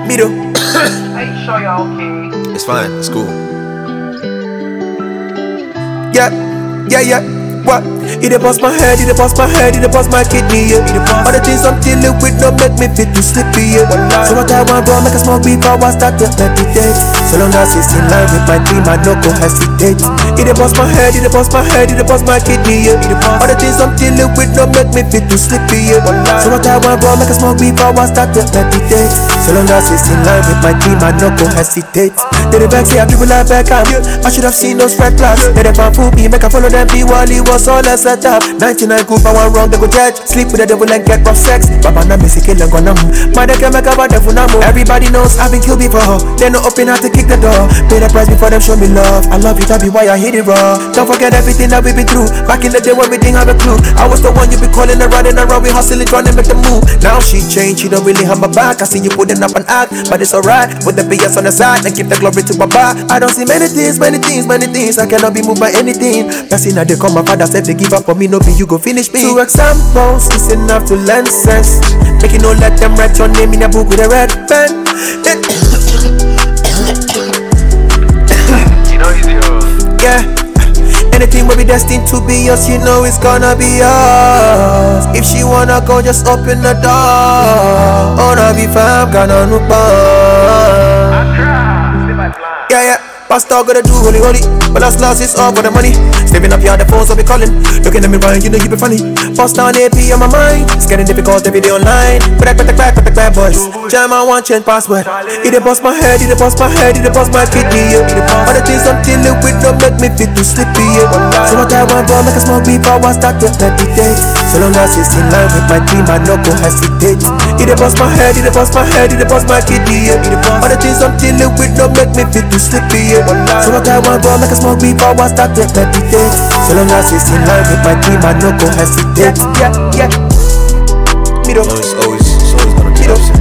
Me though. Are you sure you're okay? It's fine, it's cool. Yeah. What? It bust my head, it bust my head, it bust my kidney, yeah. All the things I'm dealing with don't make me feel too sleepy, yeah. So what I want, bro, make a smoke before I start to meditate. So long as it's in line with my dream, I no go hesitate. It bust my head, it bust my head, it bust my kidney, yeah. All the things I'm dealing with don't make me feel too sleepy, yeah. So what I want, bro, make a smoke before I start to meditate. So long as it's in line with my dream, I no go hesitate. They the back say people like Beckham. I should have seen those red flags. They the fan fool me, make I follow them. Be Wally was all I set up. 99 group, I want wrong, they go judge. Sleep with the devil and get rough sex. Baba na me say kill and go namu. Man they can make about the funamo. Everybody knows I've been killed before. They no open out to kick the door. Pay the price before them show me love. I love you, that be why I hit it raw. Don't forget everything that we've been through. Back in the day when we didn't have a clue. I was the one you be calling around and around. We hustling, trying to make the move. Now she changed, she don't really have my back. I see you putting up an act, but it's alright. Put the BS on the side and give the glory to Baba. I don't see many things. I cannot be moved by anything. That's in how they come, my father said they give up on me, no be you go finish me. 2 examples is enough to learn sense. Make you know let them write your name in a book with a red pen. You know he's yours. Yeah. Anything will be destined to be yours, you know it's gonna be yours. If she wanna go, just open the door. Oh, no, be fam, gonna no bar. Yeah. Pastor gotta do holy. But last is all for the money. Saving up here, the phones will be calling. Looking at me Ryan, you know you be funny. Post down AP on my mind. It's getting difficult every day online. Back, boys. Jam I want change password. It bust my head, it bust my kidney, yeah. All the things I'm dealing with don't make me feel too sleepy, yeah. So what I want, bro, make a smoke before I start to meditate. So long as it's in line with my dream, I no go hesitate. It bust my head, it bust my kidney, yeah. All the things I'm dealing with don't make me feel too sleepy, yeah. So what I want, bro, make a smoke before I start to meditate. So long as it's in line with my dream, I no go hesitate. Yeah. Always gonna be upset.